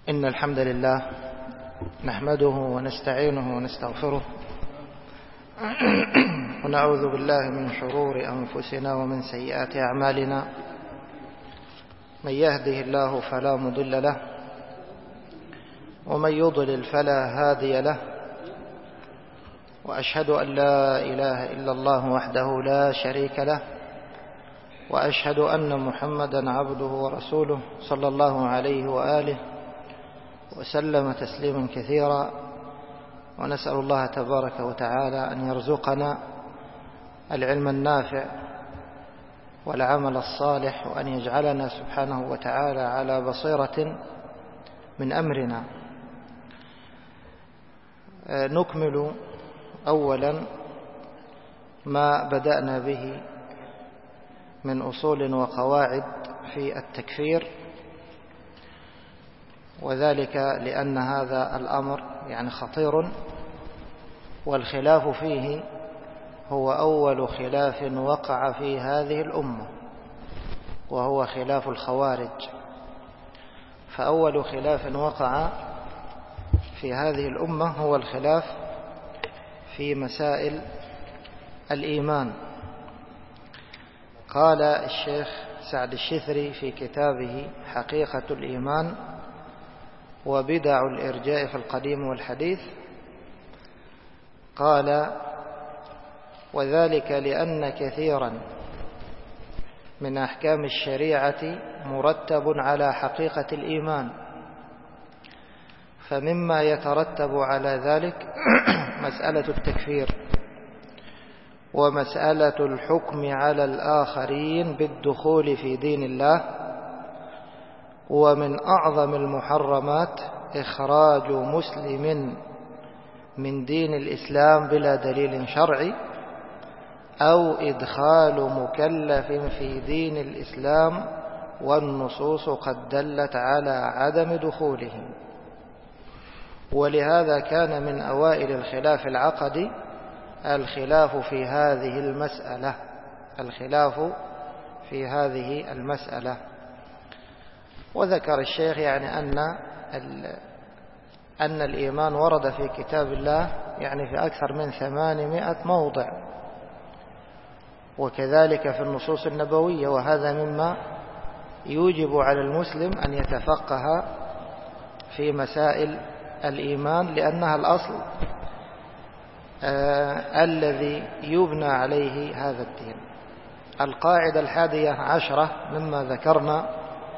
إن الحمد لله نحمده ونستعينه ونستغفره ونعوذ بالله من شرور أنفسنا ومن سيئات أعمالنا. من يهده الله فلا مضل له ومن يضلل فلا هادي له، وأشهد أن لا إله إلا الله وحده لا شريك له، وأشهد أن محمدا عبده ورسوله صلى الله عليه وآله وسلم تسليما كثيرا. ونسأل الله تبارك وتعالى أن يرزقنا العلم النافع والعمل الصالح، وأن يجعلنا سبحانه وتعالى على بصيرة من أمرنا. نكمل أولا ما بدأنا به من أصول وقواعد في التكفير، وذلك لأن هذا الأمر خطير، والخلاف فيه هو أول خلاف وقع في هذه الأمة، وهو خلاف الخوارج. فأول خلاف وقع في هذه الأمة هو الخلاف في مسائل الإيمان. قال الشيخ سعد الشثري في كتابه حقيقة الإيمان وبدع الإرجاء في القديم والحديث، قال: وذلك لأن كثيرا من أحكام الشريعة مرتب على حقيقة الإيمان، فمما يترتب على ذلك مسألة التكفير ومسألة الحكم على الآخرين بالدخول في دين الله، ومن أعظم المحرمات إخراج مسلم من دين الإسلام بلا دليل شرعي، أو إدخال مكلف في دين الإسلام والنصوص قد دلت على عدم دخوله. ولهذا كان من أوائل الخلاف العقدي الخلاف في هذه المسألة. وذكر الشيخ أن الإيمان ورد في كتاب الله في أكثر من 800 موضع، وكذلك في النصوص النبوية، وهذا مما يوجب على المسلم أن يتفقه في مسائل الإيمان، لأنها الأصل الذي يبنى عليه هذا الدين. القاعدة 11 مما ذكرنا: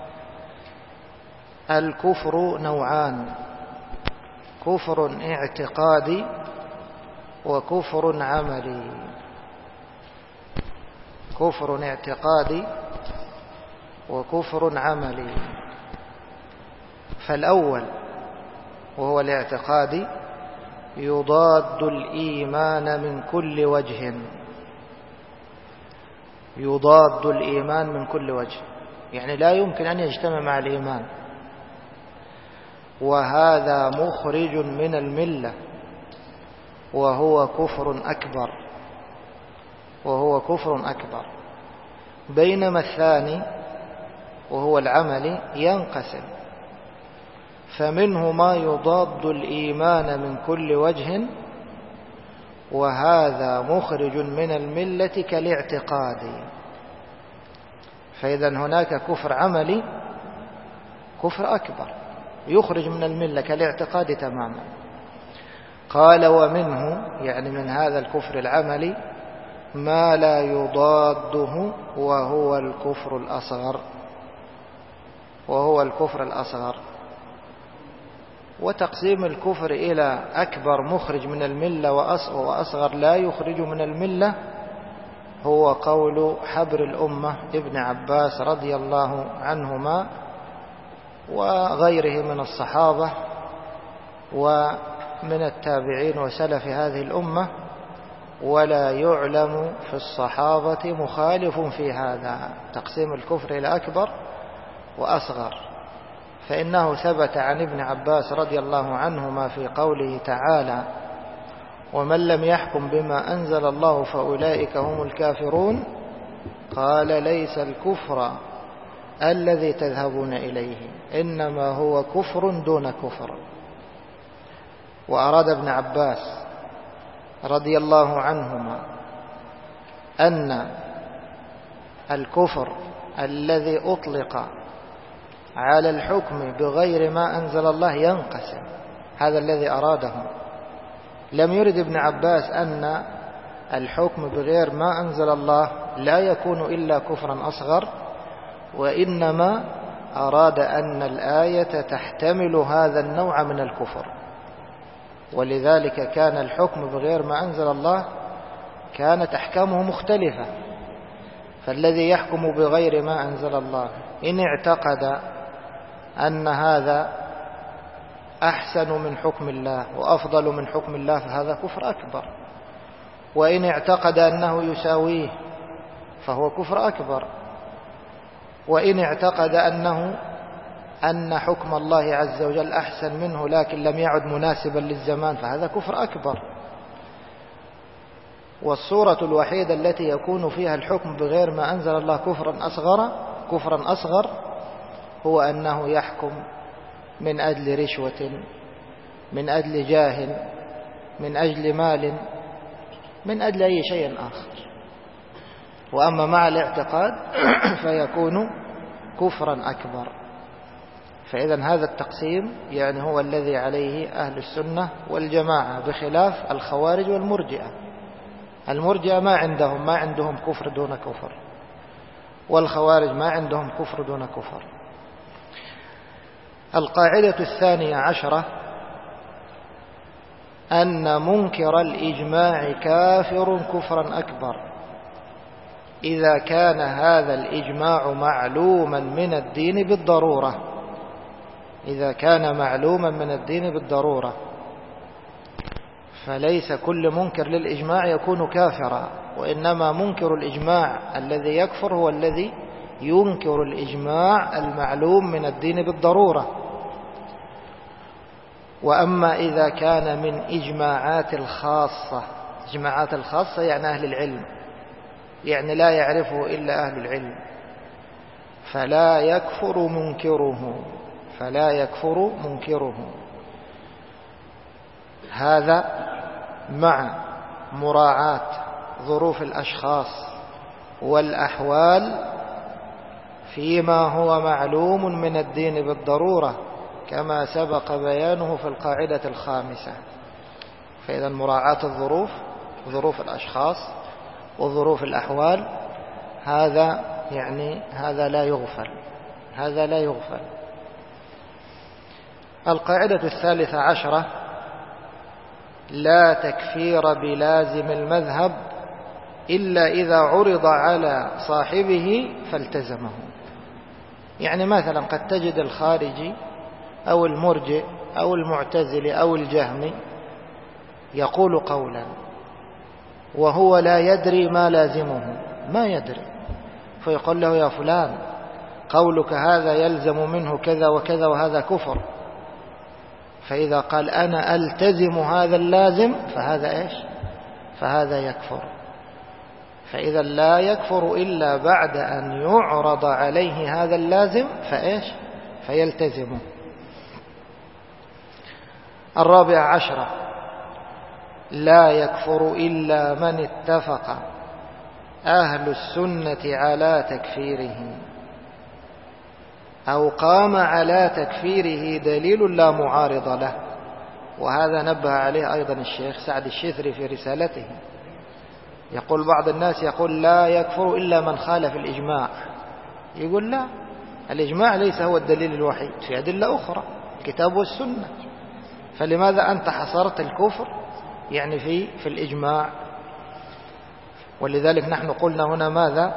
الكفر نوعان: كفر اعتقادي وكفر عملي. كفر اعتقادي وكفر عملي. فالأول وهو الاعتقادي يضاد الإيمان من كل وجه. يضاد الإيمان من كل وجه، لا يمكن أن يجتمع مع الإيمان، وهذا مخرج من الملة، وهو كفر أكبر. بينما الثاني وهو العمل ينقسم، فمنه ما يضاد الإيمان من كل وجه، وهذا مخرج من الملة كالاعتقاد. فإذا هناك كفر عملي، كفر أكبر يخرج من الملة كالاعتقاد تماما. قال: ومنه من هذا الكفر العملي ما لا يضاده، وهو الكفر الأصغر. وتقسيم الكفر إلى أكبر مخرج من الملة وأصغر لا يخرج من الملة هو قول حبر الأمة ابن عباس رضي الله عنهما وغيره من الصحابة ومن التابعين وسلف هذه الأمة، ولا يعلم في الصحابة مخالف في هذا تقسيم الكفر إلى أكبر وأصغر. فإنه ثبت عن ابن عباس رضي الله عنهما في قوله تعالى: ومن لم يحكم بما أنزل الله فأولئك هم الكافرون، قال: ليس الكفر الذي تذهبون إليه، إنما هو كفر دون كفر. وأراد ابن عباس رضي الله عنهما أن الكفر الذي أطلق على الحكم بغير ما أنزل الله ينقسم، هذا الذي أراده. لم يرد ابن عباس أن الحكم بغير ما أنزل الله لا يكون إلا كفرا أصغر، وإنما أراد أن الآية تحتمل هذا النوع من الكفر، ولذلك كان الحكم بغير ما أنزل الله كانت أحكامه مختلفة. فالذي يحكم بغير ما أنزل الله إن اعتقد أن هذا أحسن من حكم الله وأفضل من حكم الله فهذا كفر أكبر، وإن اعتقد أنه يساويه فهو كفر أكبر، وإن اعتقد أن حكم الله عز وجل أحسن منه لكن لم يعد مناسبا للزمان فهذا كفر أكبر. والصورة الوحيدة التي يكون فيها الحكم بغير ما أنزل الله كفرا أصغر هو أنه يحكم من أجل رشوة، من أجل جاه، من أجل مال، من أجل أي شيء آخر. وأما مع الاعتقاد فيكون كفرا أكبر. فإذا هذا التقسيم يعني هو الذي عليه أهل السنة والجماعة، بخلاف الخوارج والمرجئة. المرجئة ما عندهم كفر دون كفر، والخوارج ما عندهم كفر دون كفر. القاعدة 12 أن منكر الإجماع كافر كفرا أكبر إذا كان هذا الإجماع معلوما من الدين بالضرورة. إذا كان معلوما من الدين بالضرورة، فليس كل منكر للإجماع يكون كافرا، وإنما منكر الإجماع الذي يكفر هو الذي ينكر الإجماع المعلوم من الدين بالضرورة. وأما إذا كان من إجماعات الخاصة، إجماعات الخاصة يعني أهل العلم، يعني لا يعرفه إلا أهل العلم، فلا يكفر منكره. هذا مع مراعاة ظروف الأشخاص والأحوال فيما هو معلوم من الدين بالضرورة، كما سبق بيانه في القاعدة 5. فإذا مراعاة الظروف، ظروف الأشخاص وظروف الأحوال، هذا لا يغفل. القاعدة 13 لا تكفير بلازم المذهب إلا إذا عرض على صاحبه فالتزمه. يعني مثلا قد تجد الخارجي أو المرجئ أو المعتزلي أو الجهمي يقول قولا وهو لا يدري ما لازمه، ما يدري، فيقول له يا فلان قولك هذا يلزم منه كذا وكذا وهذا كفر. فإذا قال أنا ألتزم هذا اللازم فهذا يكفر. فإذا لا يكفر إلا بعد أن يعرض عليه هذا اللازم فيلتزمه. 14 لا يكفر إلا من اتفق أهل السنة على تكفيره أو قام على تكفيره دليل لا معارض له. وهذا نبه عليه أيضا الشيخ سعد الشثري في رسالته، يقول بعض الناس يقول لا يكفر إلا من خالف الإجماع. يقول لا، الإجماع ليس هو الدليل الوحيد، في أدلة أخرى الكتاب والسنة، فلماذا أنت حصرت الكفر يعني في الإجماع؟ ولذلك نحن قلنا هنا ماذا؟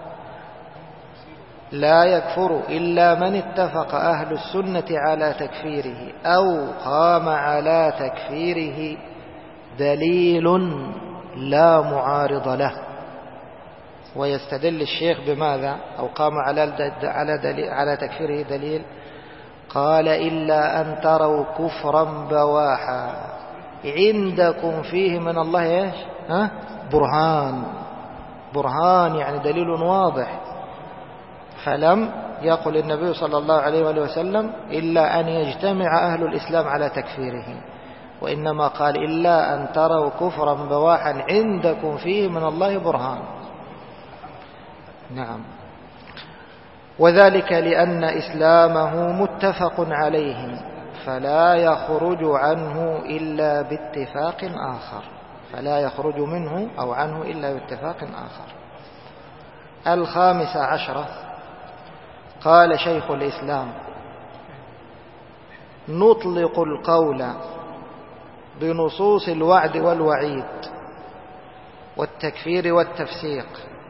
لا يكفر إلا من اتفق أهل السنة على تكفيره أو قام على تكفيره دليل لا معارض له. ويستدل الشيخ بماذا؟ أو قام على تكفيره دليل، قال إلا أن تروا كفرا بواحا عندكم فيه من الله برهان يعني دليل واضح، فلم يقول النبي صلى الله عليه وآله وسلم إلا أن يجتمع أهل الإسلام على تكفيره، وإنما قال إلا أن تروا كفرا بواحا عندكم فيه من الله برهان. نعم. وذلك لأن إسلامه متفق عليه فلا يخرج عنه إلا باتفاق آخر، فلا يخرج منه أو عنه إلا باتفاق آخر. 15 قال شيخ الإسلام: نطلق القول بنصوص الوعد والوعيد والتكفير والتفسيق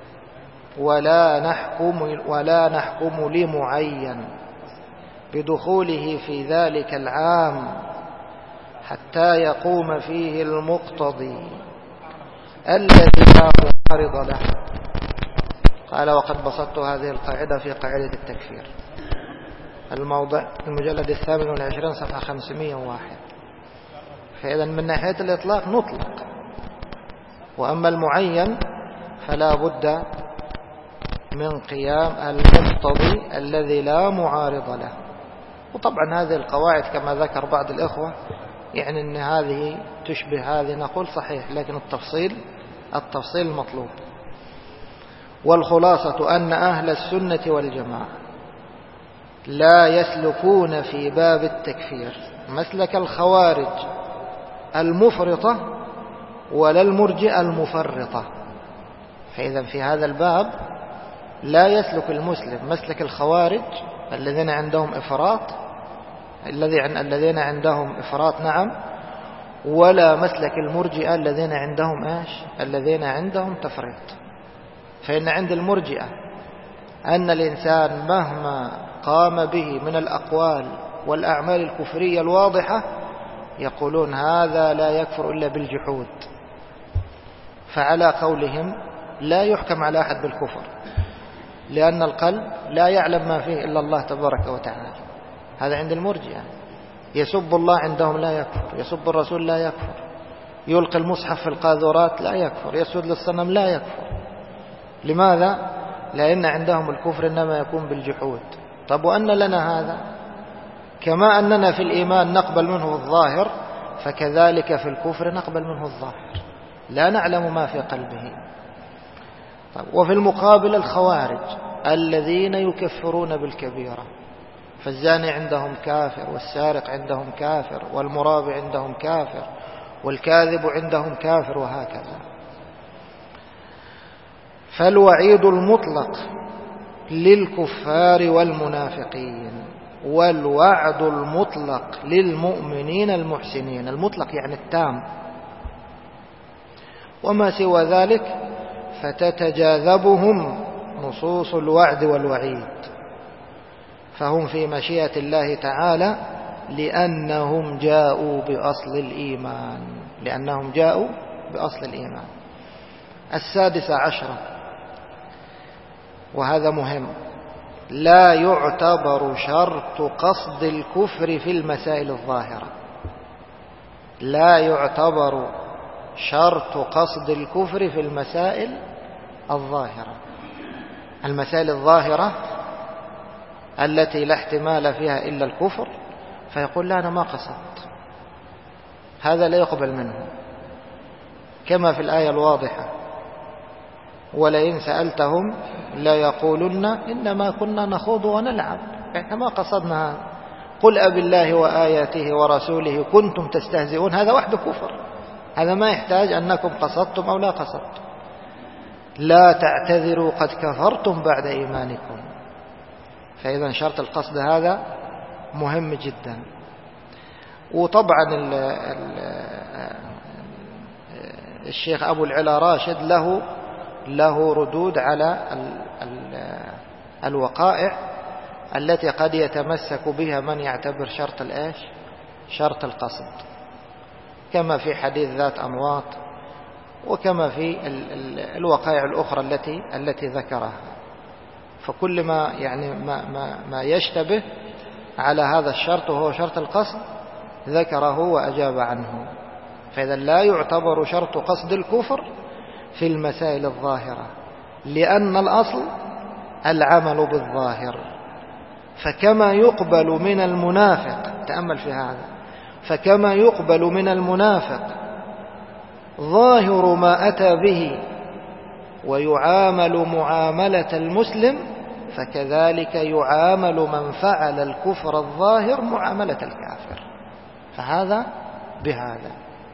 ولا نحكم لمعين بدخوله في ذلك العام حتى يقوم فيه المقتضي الذي لا معارض له. قال: وقد بسطت هذه القاعدة في قاعدة التكفير، الموضع المجلد 28 صفحة 501. فإذا من ناحية الإطلاق نطلق، وأما المعين فلا بد من قيام المقتضي الذي لا معارض له. وطبعا هذه القواعد كما ذكر بعض الإخوة يعني أن هذه تشبه هذه، نقول صحيح، لكن التفصيل المطلوب. والخلاصة أن أهل السنة والجماعة لا يسلكون في باب التكفير مسلك الخوارج المفرطة ولا المرجئة المفرطة. فإذا في هذا الباب لا يسلك المسلم مسلك الخوارج الذين عندهم إفراط، الذين عندهم إفراط، نعم، ولا مسلك المرجئة الذين عندهم إيش؟ الذين عندهم تفريط. فإن عند المرجئة أن الإنسان مهما قام به من الأقوال والأعمال الكفرية الواضحة يقولون هذا لا يكفر إلا بالجحود، فعلى قولهم لا يحكم على أحد بالكفر، لأن القلب لا يعلم ما فيه إلا الله تبارك وتعالى. هذا عند المرجئة. يسب الله عندهم لا يكفر، يسب الرسول لا يكفر، يلقي المصحف في القاذورات لا يكفر، يسجد للصنم لا يكفر. لماذا؟ لأن عندهم الكفر إنما يكون بالجحود. طب وأن لنا هذا؟ كما أننا في الإيمان نقبل منه الظاهر فكذلك في الكفر نقبل منه الظاهر، لا نعلم ما في قلبه. طب وفي المقابل الخوارج الذين يكفرون بالكبيرة، فالزاني عندهم كافر، والسارق عندهم كافر، والمرابي عندهم كافر، والكاذب عندهم كافر، وهكذا. فالوعيد المطلق للكفار والمنافقين، والوعد المطلق للمؤمنين المحسنين. المطلق يعني التام، وما سوى ذلك فتتجاذبهم نصوص الوعد والوعيد، فهم في مشيئة الله تعالى لأنهم جاءوا بأصل الإيمان. 16 وهذا مهم: لا يعتبر شرط قصد الكفر في المسائل الظاهرة. لا يعتبر شرط قصد الكفر في المسائل الظاهرة. المسائل الظاهرة التي لا احتمال فيها إلا الكفر، فيقول لا أنا ما قصدت، هذا لا يقبل منه، كما في الآية الواضحة: ولئن سألتهم لا يقولن إنما كنا نخوض ونلعب، إحنا ما قصدنا هذا. قل أبي الله وآياته ورسوله كنتم تستهزئون، هذا وحده كفر، هذا ما يحتاج أنكم قصدتم أو لا قصدتم. لا تعتذروا قد كفرتم بعد إيمانكم. فإذا شرط القصد هذا مهم جدا. وطبعا الشيخ أبو العلا راشد له ردود على الوقائع التي قد يتمسك بها من يعتبر شرط القصد، كما في حديث ذات أنواط، وكما في الوقائع الأخرى التي ذكرها. فكل ما يشتبه على هذا الشرط وهو شرط القصد ذكره وأجاب عنه. فإذا لا يعتبر شرط قصد الكفر في المسائل الظاهرة، لأن الأصل العمل بالظاهر، فكما يقبل من المنافق، تأمل في هذا، فكما يقبل من المنافق ظاهر ما أتى به ويعامل معاملة المسلم، فكذلك يعامل من فعل الكفر الظاهر معاملة الكافر. فهذا بهذا.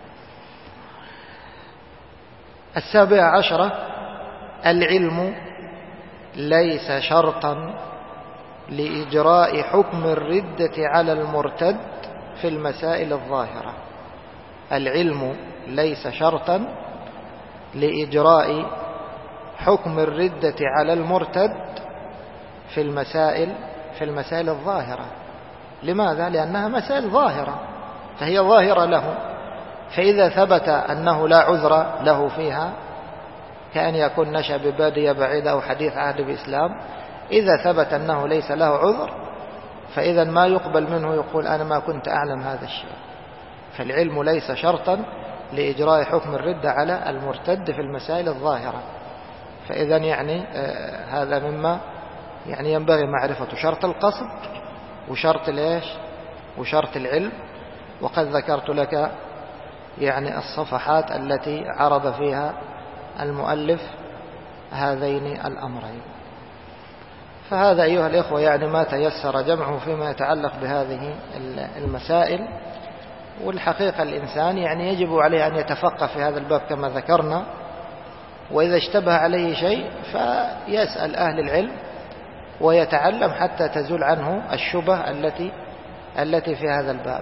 17، العلم ليس شرطا لإجراء حكم الردة على المرتد في المسائل الظاهرة. العلم ليس شرطا لإجراء حكم الردة على المرتد في المسائل الظاهرة. لماذا؟ لأنها مسائل ظاهرة، فهي ظاهرة له، فإذا ثبت أنه لا عذر له فيها، كأن يكون نشأ ببادية بعيدة أو حديث عهد بإسلام، إذا ثبت أنه ليس له عذر فإذا ما يقبل منه يقول أنا ما كنت أعلم هذا الشيء. فالعلم ليس شرطا لإجراء حكم الردة على المرتد في المسائل الظاهرة. فإذا يعني هذا مما يعني ينبغي معرفة شرط القصد وشرط الإيش وشرط العلم. وقد ذكرت لك يعني الصفحات التي عرض فيها المؤلف هذين الأمرين. فهذا أيها الإخوة يعني ما تيسر جمعه فيما يتعلق بهذه المسائل. والحقيقة الإنسان يعني يجب عليه أن يتفقه في هذا الباب كما ذكرنا، وإذا اشتبه عليه شيء فيسأل أهل العلم ويتعلم حتى تزول عنه الشبه التي في هذا الباب.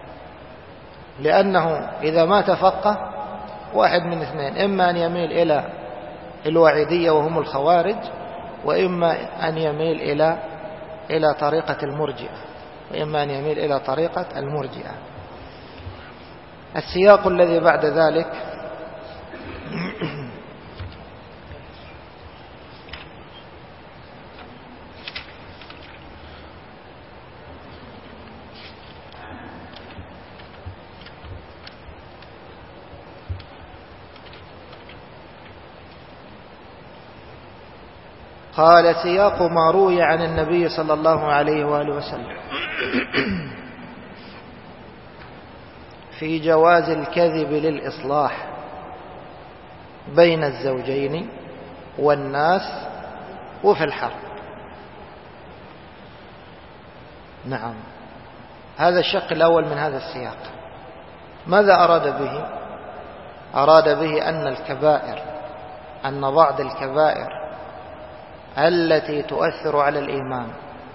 لأنه إذا ما تفقه واحد من اثنين، إما أن يميل إلى الوعيدية وهم الخوارج، وإما أن يميل إلى طريقة المرجئة. السياق الذي بعد ذلك قال: سياق ما روي عن النبي صلى الله عليه وآله وسلم في جواز الكذب للإصلاح بين الزوجين والناس وفي الحرب. نعم، هذا الشق الأول من هذا السياق. ماذا أراد به؟ أراد به أن بعض الكبائر التي تؤثر على الإيمان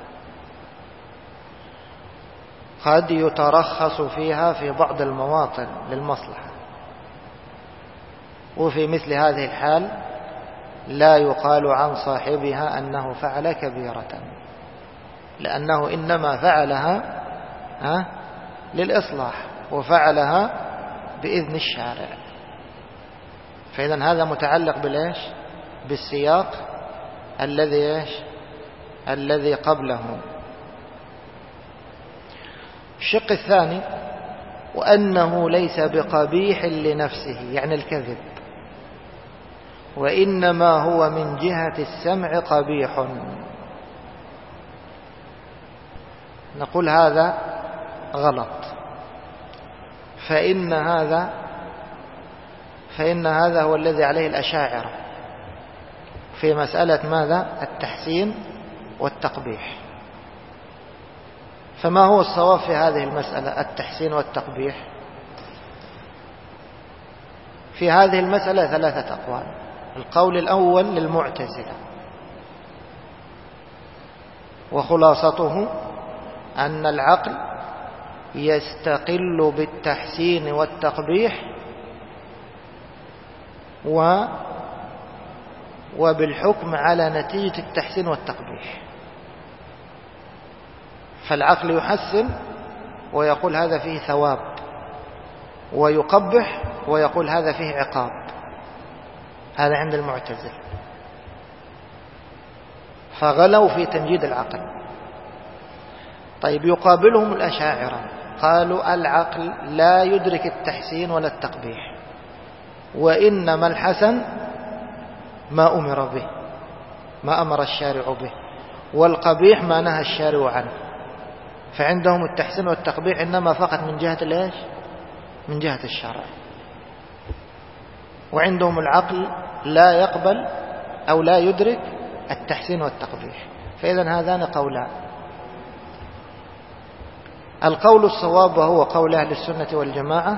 قد يترخص فيها في بعض المواطن للمصلحة، وفي مثل هذه الحال لا يقال عن صاحبها أنه فعل كبيرة، لأنه إنما فعلها للإصلاح وفعلها بإذن الشارع. فإذن هذا متعلق بالسياق الذي قبله. الشق الثاني: وأنه ليس بقبيح لنفسه، يعني الكذب، وإنما هو من جهة السمع قبيح. نقول هذا غلط، فإن هذا هو الذي عليه الأشاعرة في مسألة ماذا؟ التحسين والتقبيح. فما هو الصواب في هذه المسألة التحسين والتقبيح؟ في هذه المسألة 3 أقوال. القول الأول للمعتزلة، وخلاصته أن العقل يستقل بالتحسين والتقبيح وبالحكم على نتيجة التحسين والتقبيح. فالعقل يحسن ويقول هذا فيه ثواب، ويقبح ويقول هذا فيه عقاب. هذا عند المعتزلة، فغلوا في تمجيد العقل. طيب، يقابلهم الأشاعرة، قالوا العقل لا يدرك التحسين ولا التقبيح، وإنما الحسن ما أمر به، ما أمر الشارع به، والقبيح ما نهى الشارع عنه. فعندهم التحسين والتقبيح إنما فقط من جهة الإيش؟ من جهة الشرع. وعندهم العقل لا يقبل أو لا يدرك التحسين والتقبيح. فإذن هذان قولان. القول الصواب وهو قول أهل السنة والجماعة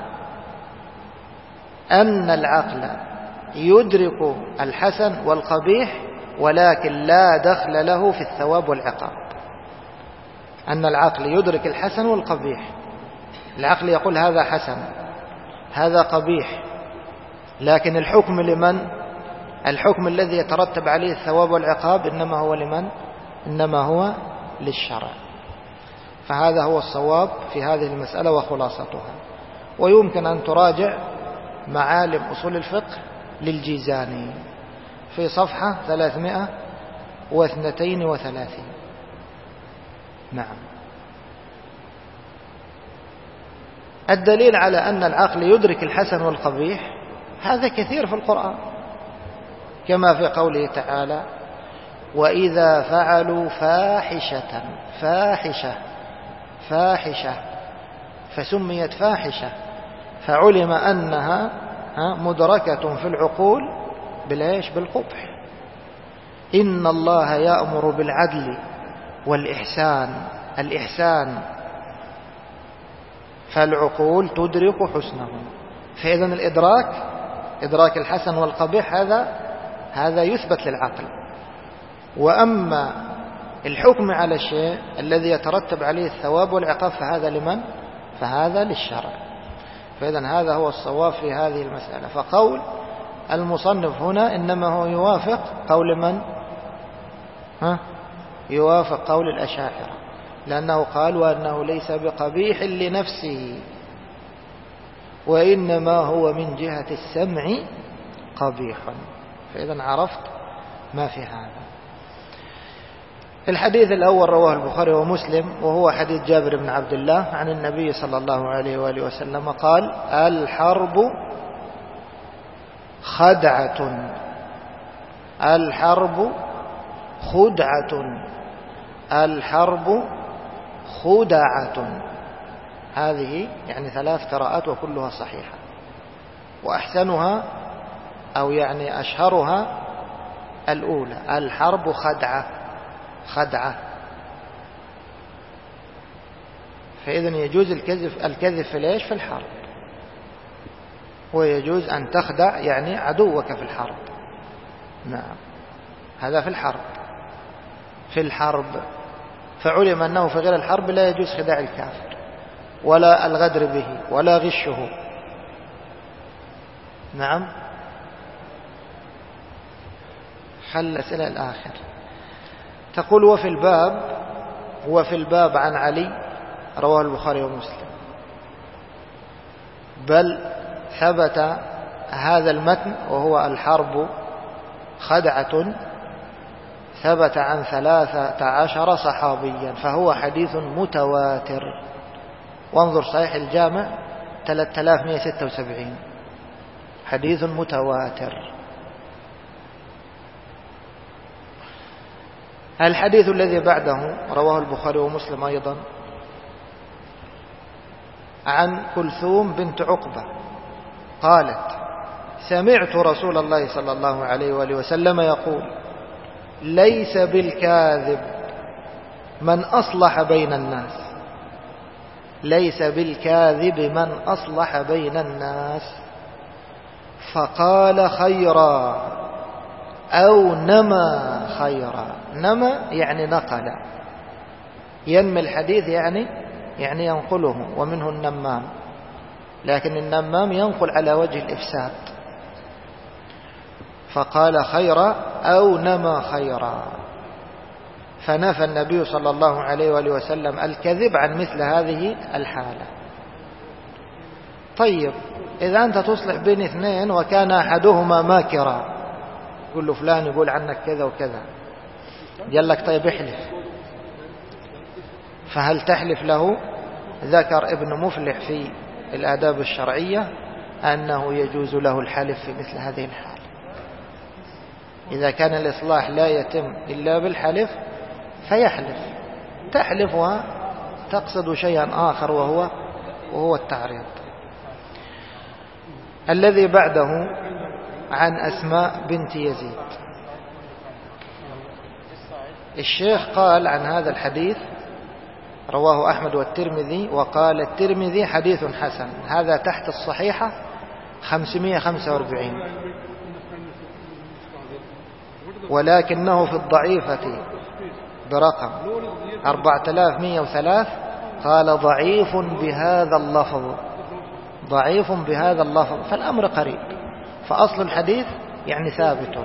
أن العقل يدرك الحسن والقبيح ولكن لا دخل له في الثواب والعقاب. أن العقل يدرك الحسن والقبيح، العقل يقول هذا حسن هذا قبيح، لكن الحكم لمن؟ الحكم الذي يترتب عليه الثواب والعقاب إنما هو لمن؟ إنما هو للشرع. فهذا هو الصواب في هذه المسألة وخلاصتها. ويمكن أن تراجع معالم أصول الفقه للجيزاني في صفحة 332. نعم. الدليل على أن العقل يدرك الحسن والقبيح هذا كثير في القرآن، كما في قوله تعالى وإذا فعلوا فاحشة فسميت فاحشة فعلم أنها مدركة في العقول بالإيش؟ بالقبح. إن الله يأمر بالعدل الإحسان فالعقول تدرك حسنه. فإذن إدراك الحسن والقبيح هذا يثبت للعقل. وأما الحكم على الشيء الذي يترتب عليه الثواب والعقاب فهذا لمن؟ فهذا للشرع. فإذن هذا هو الصواب في هذه المسألة. فقول المصنف هنا إنما هو يوافق قول من؟ يوافق قول الأشاعرة، لأنه قال وأنه ليس بقبيح لنفسه وإنما هو من جهة السمع قبيح. فإذا عرفت ما في هذا. الحديث الأول رواه البخاري ومسلم، وهو حديث جابر بن عبد الله عن النبي صلى الله عليه وآله وسلم قال الحرب خدعة، الحرب خدعة، الحرب خدعة. هذه يعني 3 قراءات وكلها صحيحة، وأحسنها أو يعني أشهرها الأولى الحرب خدعة. فإذن يجوز الكذب في ليش؟ في الحرب. ويجوز أن تخدع يعني عدوك في الحرب. نعم، هذا في الحرب. فعلم أنه في غير الحرب لا يجوز خداع الكافر ولا الغدر به ولا غشه. نعم. حل أسئلة الآخر. تقول وفي الباب عن علي رواه البخاري ومسلم، بل ثبت هذا المتن وهو الحرب خدعة ثبت عن 13 صحابيا، فهو حديث متواتر. وانظر صحيح الجامع 3176 حديث متواتر. الحديث الذي بعده رواه البخاري ومسلم أيضا عن كلثوم بنت عقبة قالت سمعت رسول الله صلى الله عليه وآله وسلم يقول ليس بالكاذب من أصلح بين الناس، ليس بالكاذب من أصلح بين الناس فقال خيرا أو نمى خيرا. نمى يعني نقل، ينمي الحديث يعني ينقله، ومنه النمام، لكن النمام ينقل على وجه الإفساد. فقال خيرا أو نمى خيرا، فنفى النبي صلى الله عليه وآله وسلم الكذب عن مثل هذه الحالة. طيب إذا أنت تصلح بين اثنين وكان أحدهما ماكرا، يقول له فلان يقول عنك كذا وكذا، قال لك طيب احلف، فهل تحلف له؟ ذكر ابن مفلح في الآداب الشرعية أنه يجوز له الحلف في مثل هذه الحالة. إذا كان الإصلاح لا يتم إلا بالحلف فيحلف، تحلف وتقصد شيئا آخر وهو التعريض. الذي بعده عن أسماء بنت يزيد. الشيخ قال عن هذا الحديث رواه أحمد والترمذي، وقال الترمذي حديث حسن. هذا تحت الصحيحة 545، ولكنه في الضعيفة برقم 4103 قال ضعيف بهذا اللفظ، ضعيف بهذا اللفظ، فالأمر قريب، فأصل الحديث يعني ثابت.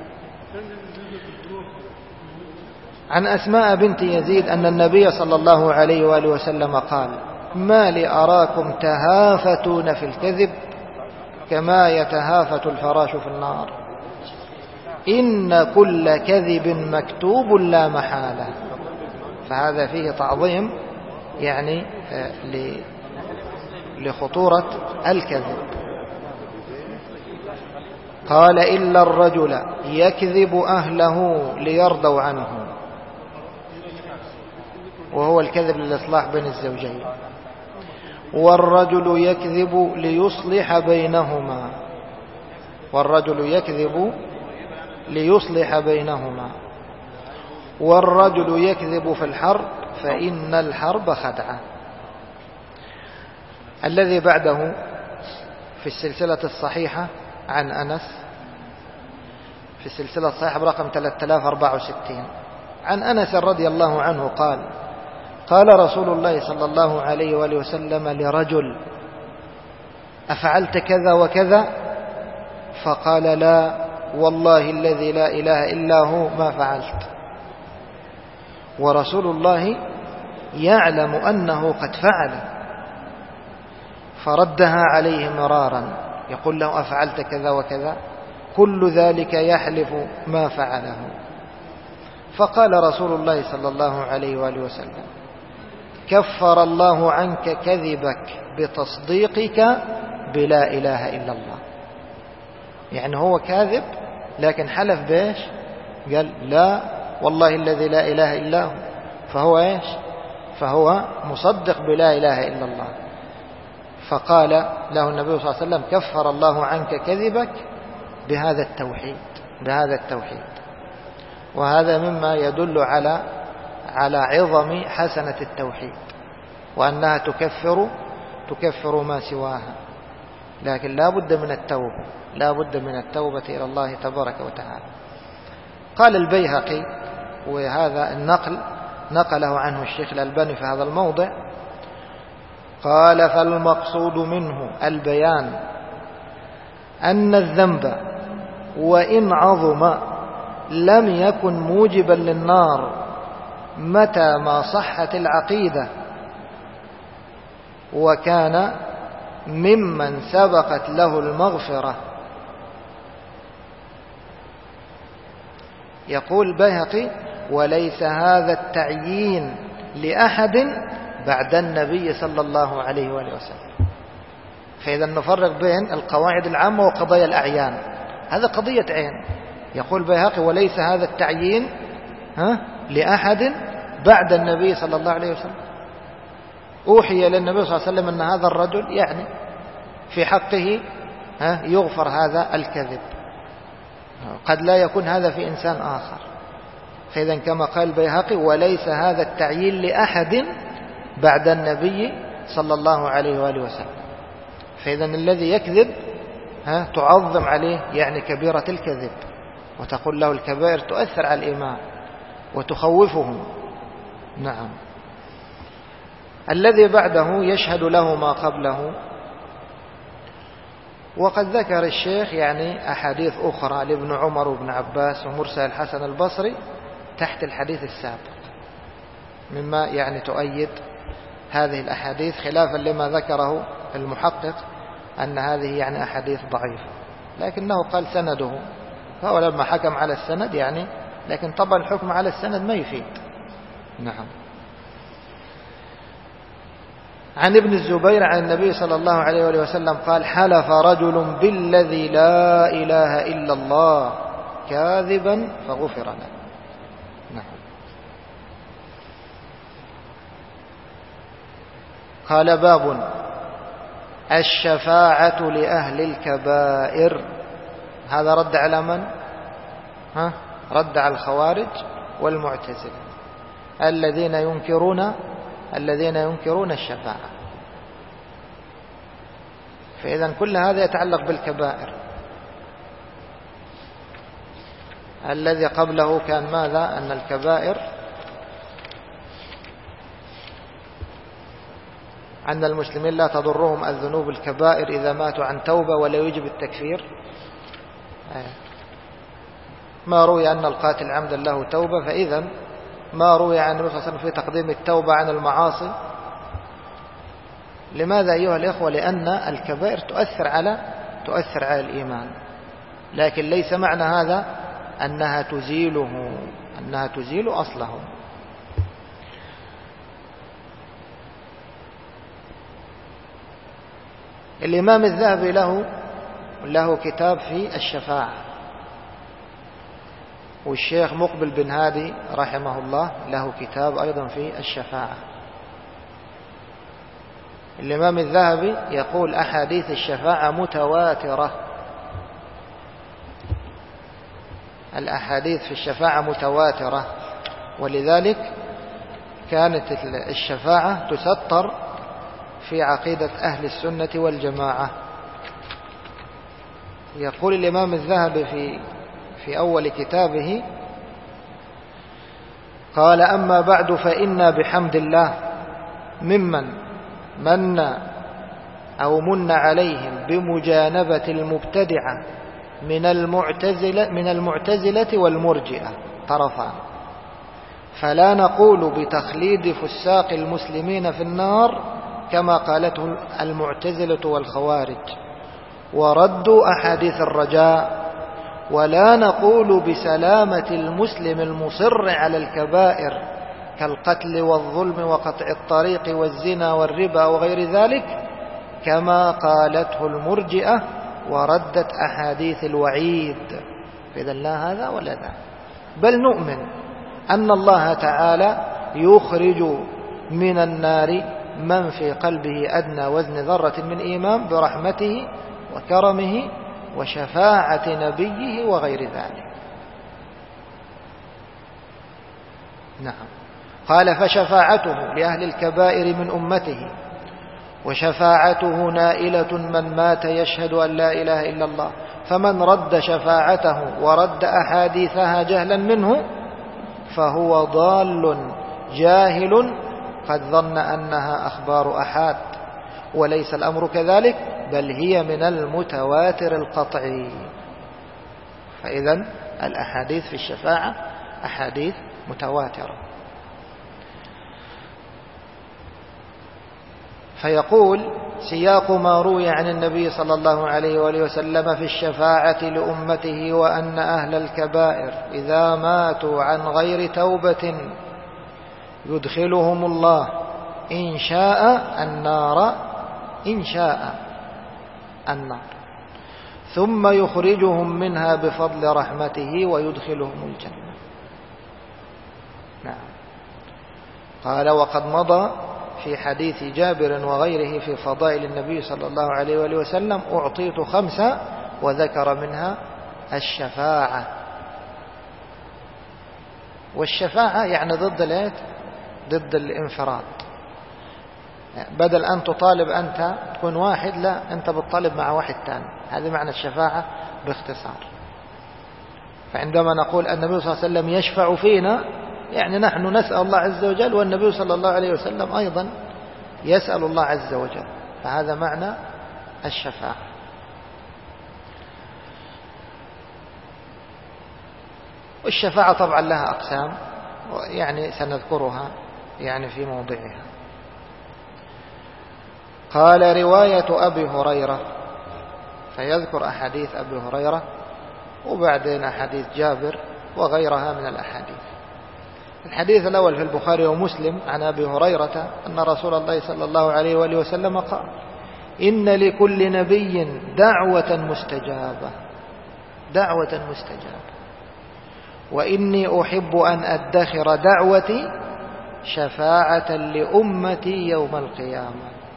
عن أسماء بنت يزيد أن النبي صلى الله عليه وآله وسلم قال: ما لي أراكم تهافتون في الكذب كما يتهافت الفراش في النار، إن كل كذب مكتوب لا محالة. فهذا فيه تعظيم يعني لخطورة الكذب. قال: إلا الرجل يكذب أهله ليرضوا عنه، وهو الكذب للإصلاح بين الزوجين، والرجل يكذب ليصلح بينهما، والرجل يكذب ليصلح بينهما، والرجل يكذب في الحرب فإن الحرب خدعة. الذي بعده في السلسلة الصحيحة عن أنس، في السلسلة الصحيحة برقم 3064 عن أنس رضي الله عنه قال: قال رسول الله صلى الله عليه وآله وسلم لرجل: أفعلت كذا وكذا؟ فقال: لا والله الذي لا إله إلا هو ما فعلت. ورسول الله يعلم أنه قد فعل، فردها عليه مرارا يقول له: أفعلت كذا وكذا؟ كل ذلك يحلف ما فعله. فقال رسول الله صلى الله عليه وآله وسلم: كفر الله عنك كذبك بتصديقك بلا إله إلا الله. يعني هو كاذب لكن حلف بإيش؟ قال: لا والله الذي لا إله إلا هو، فهو إيش؟ فهو مصدق بلا إله إلا الله. فقال له النبي صلى الله عليه وسلم: كفر الله عنك كذبك بهذا التوحيد، بهذا التوحيد. وهذا مما يدل على عظم حسنة التوحيد، وأنها تكفر ما سواها. لكن لا بد من التوبة، لا بد من التوبة إلى الله تبارك وتعالى. قال البيهقي، وهذا النقل نقله عنه الشيخ الألباني في هذا الموضع، قال: فالمقصود منه البيان أن الذنب وإن عظم لم يكن موجبا للنار متى ما صحت العقيدة، وكان ممن سبقت له المغفرة. يقول البيهقي: وليس هذا التعيين لأحد بعد النبي صلى الله عليه وآله وسلم. فإذا نفرق بين القواعد العامة وقضايا الأعيان، هذا قضية عين. يقول البيهقي: وليس هذا التعيين لأحد بعد النبي صلى الله عليه وسلم. أوحي للنبي صلى الله عليه وسلم أن هذا الرجل يعني في حقه يغفر هذا الكذب، قد لا يكون هذا في إنسان آخر. فإذا كما قال البيهقي: وليس هذا التعيين لأحد بعد النبي صلى الله عليه وآله وسلم. فإذا الذي يكذب تعظم عليه يعني كبيرة الكذب، وتقول له الكبائر تؤثر على الإيمان وتخوفهم. نعم. الذي بعده يشهد له ما قبله. وقد ذكر الشيخ يعني أحاديث أخرى لابن عمر وابن عباس ومرسل الحسن البصري تحت الحديث السابق، مما يعني تؤيد هذه الأحاديث، خلافا لما ذكره المحقق أن هذه يعني أحاديث ضعيفة، لكنه قال سنده، فهو لما حكم على السند يعني، لكن طبعا الحكم على السند ما يفيد. نعم. عن ابن الزبير عن النبي صلى الله عليه وآله وسلم قال: حلف رجل بالذي لا إله إلا الله كاذبا فغفر له. نعم. قال: باب الشفاعة لأهل الكبائر. هذا رد على من؟ رد على الخوارج والمعتزلة الذين ينكرون الشفاعة. فإذا كل هذا يتعلق بالكبائر. الذي قبله كان ماذا؟ أن الكبائر أن المسلمين لا تضرهم الذنوب الكبائر إذا ماتوا عن توبة ولا يجب التكفير. ما روي أن القاتل عمدا له توبة، فإذا ما روي عن النبي صلى الله عليه وسلم في تقديم التوبة عن المعاصي. لماذا أيها الإخوة؟ لأن الكبائر تؤثر على الإيمان، لكن ليس معنى هذا أنها تزيل أصله. الإمام الذهبي له كتاب في الشفاعة، والشيخ مقبل بن هادي رحمه الله له كتاب أيضا في الشفاعة. الإمام الذهبي يقول: أحاديث الشفاعة متواترة. الأحاديث في الشفاعة متواترة، ولذلك كانت الشفاعة تسطر في عقيدة أهل السنة والجماعة. يقول الإمام الذهبي في أول كتابه: قال: أما بعد، فإنا بحمد الله ممن من عليهم بمجانبة المبتدعة من المعتزلة والمرجئة طرفان، فلا نقول بتخليد فساق المسلمين في النار كما قالته المعتزلة والخوارج وردوا أحاديث الرجاء، ولا نقول بسلامة المسلم المصر على الكبائر كالقتل والظلم وقطع الطريق والزنا والربا وغير ذلك كما قالته المرجئة وردت أحاديث الوعيد. فإذا لا هذا ولا ذا، بل نؤمن أن الله تعالى يخرج من النار من في قلبه أدنى وزن ذرة من إيمان برحمته وكرمه وشفاعة نبيه وغير ذلك. نعم. قال: فشفاعته لأهل الكبائر من أمته، وشفاعته نائلة من مات يشهد أن لا إله إلا الله، فمن رد شفاعته ورد أحاديثها جهلا منه فهو ضال جاهل قد ظن أنها أخبار أحاد، وليس الأمر كذلك، بل هي من المتواتر القطعي. فإذا الأحاديث في الشفاعة أحاديث متواترة. فيقول: سياق ما روي عن النبي صلى الله عليه وآله وسلم في الشفاعة لأمته وأن أهل الكبائر إذا ماتوا عن غير توبة يدخلهم الله إن شاء النار ثم يخرجهم منها بفضل رحمته ويدخلهم الجنة. نعم. قال: وقد مضى في حديث جابر وغيره في فضائل النبي صلى الله عليه وآله وسلم: أعطيت 5 وذكر منها الشفاعة. والشفاعة يعني ضد الانفراد. بدل أن تطالب أنت تكون واحد، لا، أنت بتطالب مع واحد تاني. هذا معنى الشفاعة باختصار. فعندما نقول النبي صلى الله عليه وسلم يشفع فينا، يعني نحن نسأل الله عز وجل، والنبي صلى الله عليه وسلم أيضا يسأل الله عز وجل. فهذا معنى الشفاعة. والشفاعة طبعا لها أقسام، يعني سنذكرها يعني في موضعها. قال: رواية أبي هريرة، فيذكر أحاديث أبي هريرة وبعدين أحاديث جابر وغيرها من الأحاديث. الحديث الأول في البخاري ومسلم عن أبي هريرة أن رسول الله صلى الله عليه وآله وسلم قال: إن لكل نبي دعوة مستجابة، وإني أحب أن أدخر دعوتي شفاعة لأمتي يوم القيامة.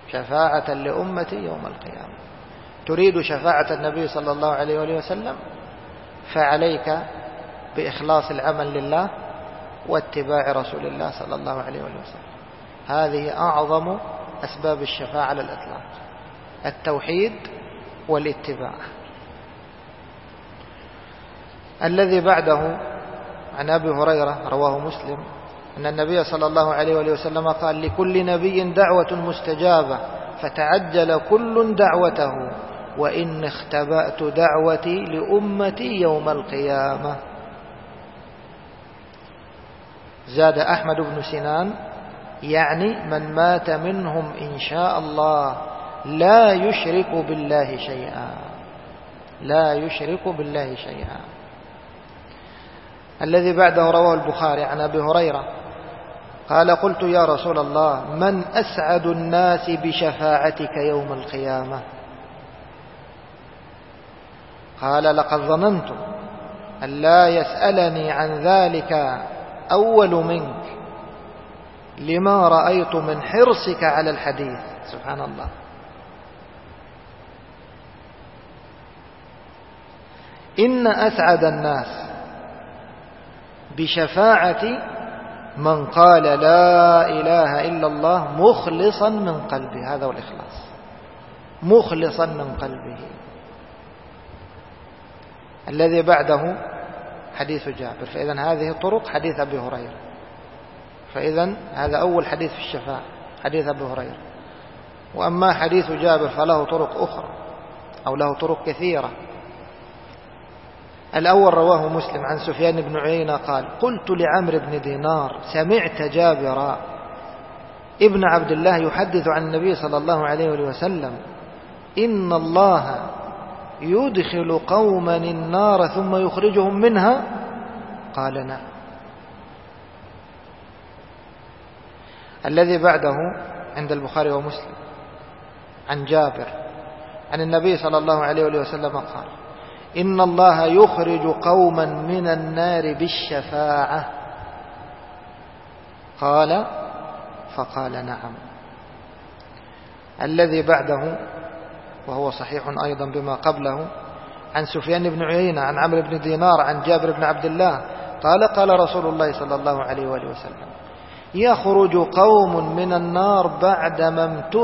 شفاعة لأمتي يوم القيامة. تريد شفاعة النبي صلى الله عليه وآله وسلم، فعليك بإخلاص العمل لله واتباع رسول الله صلى الله عليه وآله وسلم. هذه أعظم أسباب الشفاعة على الإطلاق، التوحيد والاتباع. الذي بعده عن أبي هريرة رواه مسلم أن النبي صلى الله عليه وآله وسلم قال: لكل نبي دعوة مستجابة فتعجل كل دعوته، وإن اختبأت دعوتي لأمتي يوم القيامة. زاد أحمد بن سنان: يعني من مات منهم إن شاء الله لا يشرك بالله شيئا، لا يشرك بالله شيئا. الذي بعده رواه البخاري عن أبي هريرة قال: قلت يا رسول الله من أسعد الناس بشفاعتك يوم القيامة؟ قال: لقد ظننت أن لا يسألني عن ذلك أول منك لما رأيت من حرصك على الحديث. سبحان الله. إن أسعد الناس بشفاعتي من قال لا إله إلا الله مخلصا من قلبه. هذا هو الإخلاص، مخلصا من قلبه. الذي بعده حديث جابر، فإذن هذه طرق حديث أبي هريرة. فإذن هذا أول حديث في الشفاعة، حديث أبي هريرة. وأما حديث جابر فله طرق أخرى أو له طرق كثيرة. الأول رواه مسلم عن سفيان بن عيينة قال: قلت لعمرو بن دينار: سمعت جابر ابن عبد الله يحدث عن النبي صلى الله عليه وسلم إن الله يدخل قوما النار ثم يخرجهم منها؟ قال: نعم. الذي بعده عند البخاري ومسلم عن جابر عن النبي صلى الله عليه وسلم قال: إن الله يخرج قوما من النار بالشفاعة. قال: فقال: نعم. الذي بعده وهو صحيح أيضا بما قبله عن سفيان بن عيينة عن عمرو بن دينار عن جابر بن عبد الله قال: قال رسول الله صلى الله عليه وآله وسلم: يخرج قوم من النار بعدما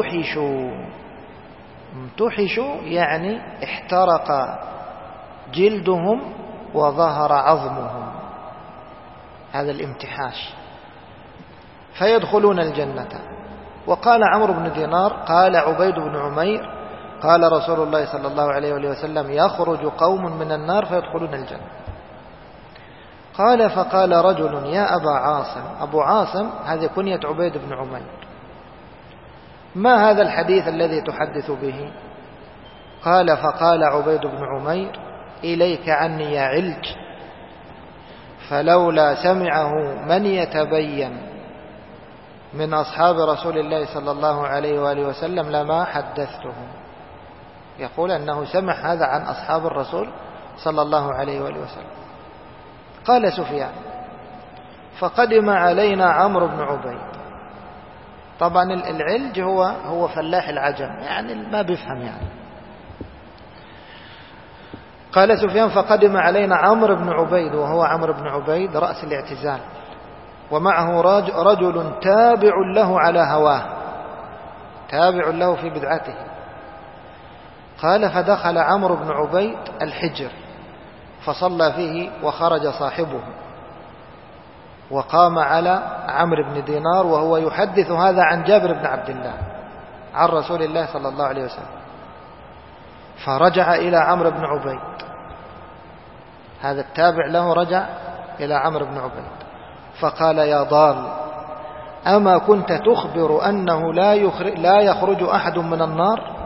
امتحشوا يعني احترق جلدهم وظهر عظمهم، هذا الامتحاش، فيدخلون الجنة. وقال عمرو بن دينار: قال عبيد بن عمير: قال رسول الله صلى الله عليه وسلم: يخرج قوم من النار فيدخلون الجنة. قال: فقال رجل: يا أبا عاصم. أبو عاصم هذه كنية عبيد بن عمير: ما هذا الحديث الذي تحدث به؟ قال: فقال عبيد بن عمير: إليك عني يا علج، فلولا سمعه من يتبين من أصحاب رسول الله صلى الله عليه وآله وسلم لما حدثته. يقول أنه سمع هذا عن أصحاب الرسول صلى الله عليه وآله وسلم. قال سفيان: فقدم علينا عمرو بن عبيد. طبعا العلج هو فلاح العجم، يعني ما بيفهم يعني. قال سفيان: فقدم علينا عمرو بن عبيد، وهو عمرو بن عبيد رأس الاعتزال، ومعه رجل تابع له على هواه، تابع له في بدعته. قال: فدخل عمرو بن عبيد الحجر فصلى فيه، وخرج صاحبه وقام على عمرو بن دينار وهو يحدث هذا عن جابر بن عبد الله عن رسول الله صلى الله عليه وسلم. فرجع إلى عمرو بن عبيد، هذا التابع له رجع إلى عمرو بن عبيد فقال: يا ضال، أما كنت تخبر أنه لا يخرج أحد من النار؟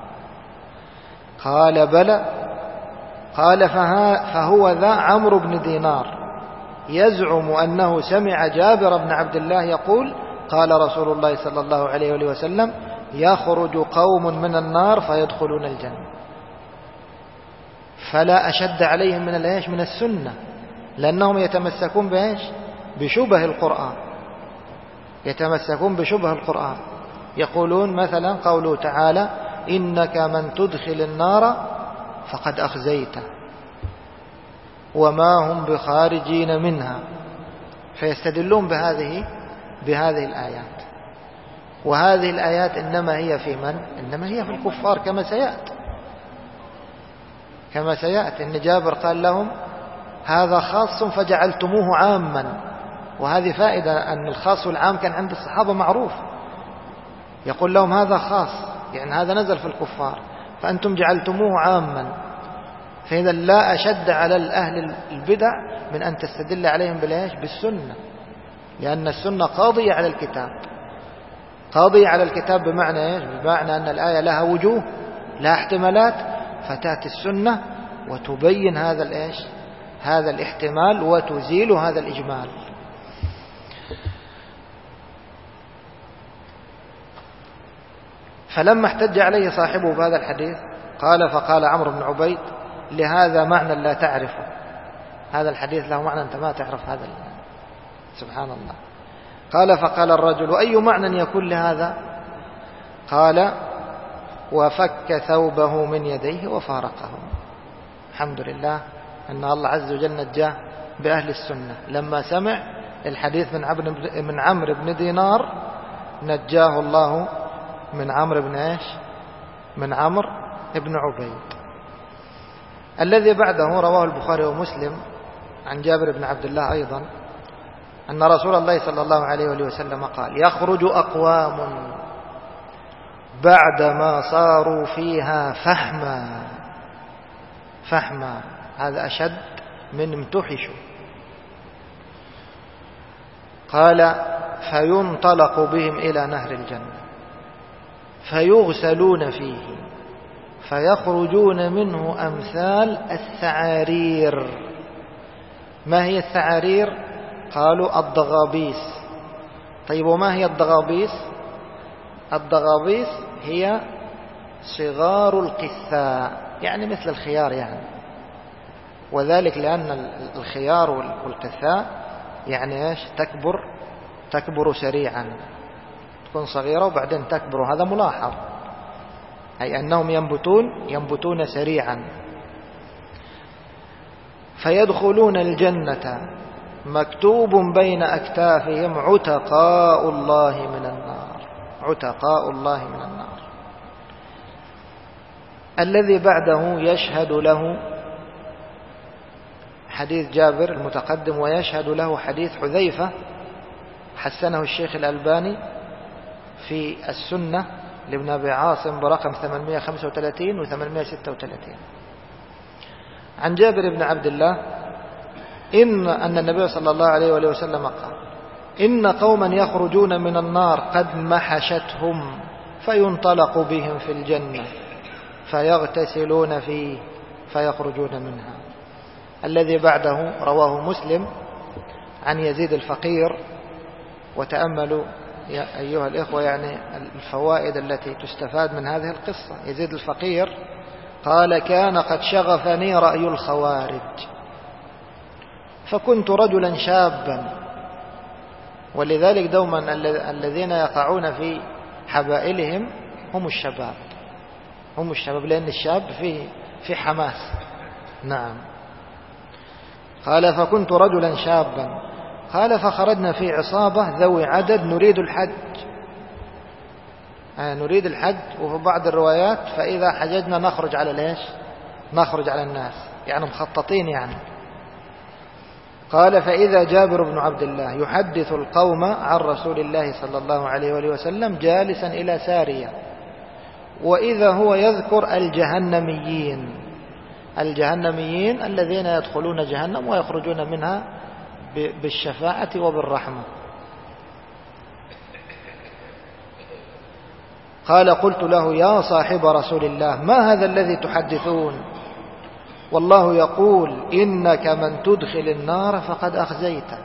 قال: بلى. قال: فهو ذا عمرو بن دينار يزعم أنه سمع جابر بن عبد الله يقول: قال رسول الله صلى الله عليه وسلم: يخرج قوم من النار فيدخلون الجنة. فلا أشد عليهم من السنة، لأنهم يتمسكون بإيش؟ بشبه القرآن، يتمسكون بشبه القرآن. يقولون مثلا قوله تعالى إنك من تدخل النار فقد أخزيته وما هم بخارجين منها، فيستدلون بهذه الآيات. وهذه الآيات إنما هي في من؟ إنما هي في الكفار كما سيأتي إن جابر قال لهم هذا خاص فجعلتموه عاما. وهذه فائدة أن الخاص والعام كان عند الصحابة معروف. يقول لهم هذا خاص يعني هذا نزل في الكفار فأنتم جعلتموه عاما. فإذا لا أشد على الأهل البدع من أن تستدل عليهم بالسنة، لأن السنة قاضية على الكتاب بمعنى بمعنى أن الآية لها وجوه لها احتمالات، فتأتي السنة وتبين هذا الاحتمال وتزيل هذا الإجمال. فلما احتج عليه صاحبه بهذا الحديث فقال عمرو بن عبيد لهذا معنى لا تعرفه، هذا الحديث له معنى أنت ما تعرف هذا سبحان الله. فقال الرجل أي معنى يكون لهذا؟ قال وفك ثوبه من يديه وفارقه. الحمد لله أن الله عز وجل نجاه بأهل السنة لما سمع الحديث من عمرو بن دينار، نجاه الله من عمرو بن عبيد. الذي بعده رواه البخاري ومسلم عن جابر بن عبد الله أيضا أن رسول الله صلى الله عليه وسلم قال يخرج أقوام بعدما صاروا فيها فحما، هذا أشد من امتحشوا. قال فينطلق بهم إلى نهر الجنة فيغسلون فيه فيخرجون منه أمثال الثعارير. ما هي الثعارير؟ قالوا الضغابيس. طيب وما هي الضغابيس؟ الضغابيس هي صغار القثاء يعني مثل الخيار يعني، وذلك لأن الخيار والقثاء يعني تكبر سريعا، تكون صغيرة وبعدين تكبر، هذا ملاحظ، أي أنهم ينبتون سريعا. فيدخلون الجنة مكتوب بين أكتافهم عتقاء الله من النار. الذي بعده يشهد له حديث جابر المتقدم، ويشهد له حديث حذيفة حسنه الشيخ الألباني في السنة لابن أبي عاصم برقم 835 و 836 عن جابر بن عبد الله أن النبي صلى الله عليه وسلم قال إن قوما يخرجون من النار قد محشتهم فينطلق بهم في الجنة فيغتسلون فيه فيخرجون منها. الذي بعده رواه مسلم عن يزيد الفقير. وتأملوا يا أيها الإخوة يعني الفوائد التي تستفاد من هذه القصة. يزيد الفقير قال كان قد شغفني رأي الخوارج فكنت رجلا شابا. ولذلك دوما الذين يقعون في حبائلهم هم الشباب لأن الشاب في حماس. نعم. قال فكنت رجلا شابا. قال فخرجنا في عصابة ذوي عدد نريد الحج وفي بعض الروايات فإذا حججنا نخرج على الناس يعني مخططين يعني. قال فإذا جابر بن عبد الله يحدث القوم عن رسول الله صلى الله عليه وسلم جالسا إلى سارية، وإذا هو يذكر الجهنميين الذين يدخلون جهنم ويخرجون منها بالشفاعة وبالرحمة. قال قلت له يا صاحب رسول الله ما هذا الذي تحدثون؟ والله يقول إنك من تدخل النار فقد أخزيته.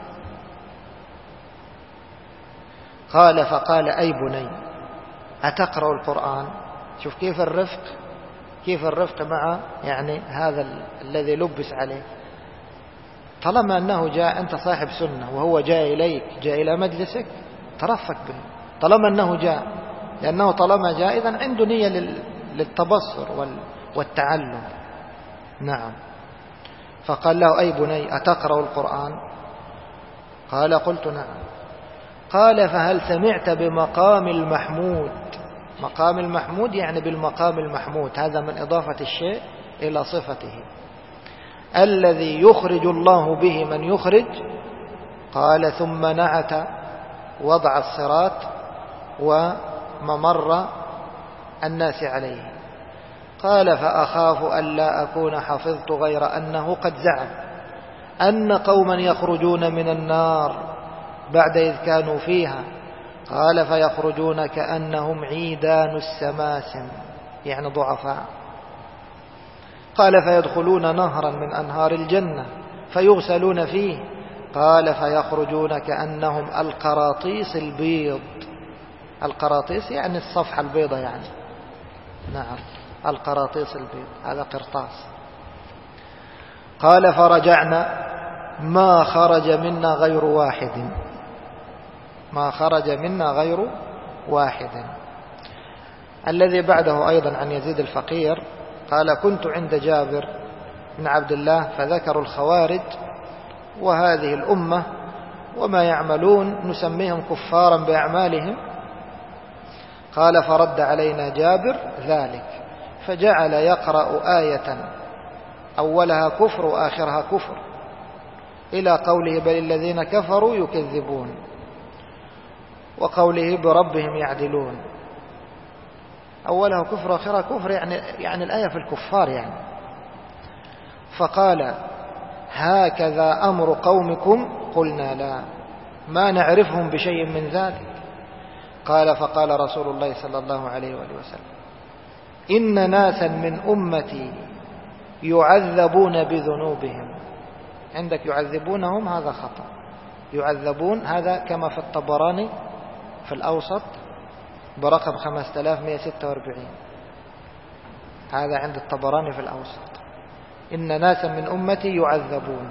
فقال أي بني أتقرأ القرآن؟ شوف كيف الرفق مع يعني هذا الذي لبس عليه. طالما أنه جاء أنت صاحب سنة وهو جاء إليك جاء إلى مجلسك ترفق به. طالما أنه جاء لأنه طالما جائزا عنده نية للتبصر والتعلم. نعم. فقال له: أي بني أتقرأ القرآن؟ قال: قلت: نعم. قال: فهل سمعت بمقام المحمود؟ مقام المحمود يعني بالمقام المحمود، هذا من إضافة الشيء إلى صفته، الذي يخرج الله به من يخرج. قال: ثم نعت وضع الصراط وممر الناس عليه. قال: فأخاف ألا أكون حفظت غير أنه قد زعم أن قوما يخرجون من النار بعد إذ كانوا فيها. قال: فيخرجون كأنهم عيدان السماسم، يعني ضعفاء. قال: فيدخلون نهرا من أنهار الجنة فيغسلون فيه. قال: فيخرجون كأنهم القراطيس البيض. القراطيس يعني الصفحة البيضة يعني. نعم، القراطيس البيض، هذا قرطاس. قال: فرجعنا ما خرج منا غير واحد، ما خرج منا غير واحد. الذي بعده أيضا عن يزيد الفقير قال: كنت عند جابر بن عبد الله فذكروا الخوارج وهذه الأمة وما يعملون، نسميهم كفارا بأعمالهم. قال: فرد علينا جابر ذلك، فجعل يقرأ آية أولها كفر وآخرها كفر إلى قوله: بل الذين كفروا يكذبون، وقوله: بربهم يعدلون. أولها كفر وآخرها كفر يعني الآية في الكفار يعني. فقال: هكذا أمر قومكم؟ قلنا: لا، ما نعرفهم بشيء من ذلك. قال: فقال رسول الله صلى الله عليه وآله وسلم: إن ناسا من أمتي يعذبون بذنوبهم. عندك يعذبونهم، هذا خطأ. يعذبون هذا كما في الطبراني في الأوسط برقم 5146، هذا عند الطبراني في الأوسط. إن ناسا من أمتي يعذبون.